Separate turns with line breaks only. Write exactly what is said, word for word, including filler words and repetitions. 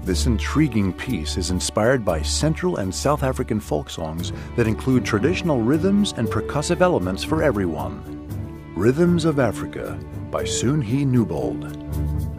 This intriguing piece is inspired by Central and South African folk songs that include traditional rhythms and percussive elements for everyone. Rhythms of Africa by Soon He Newbold.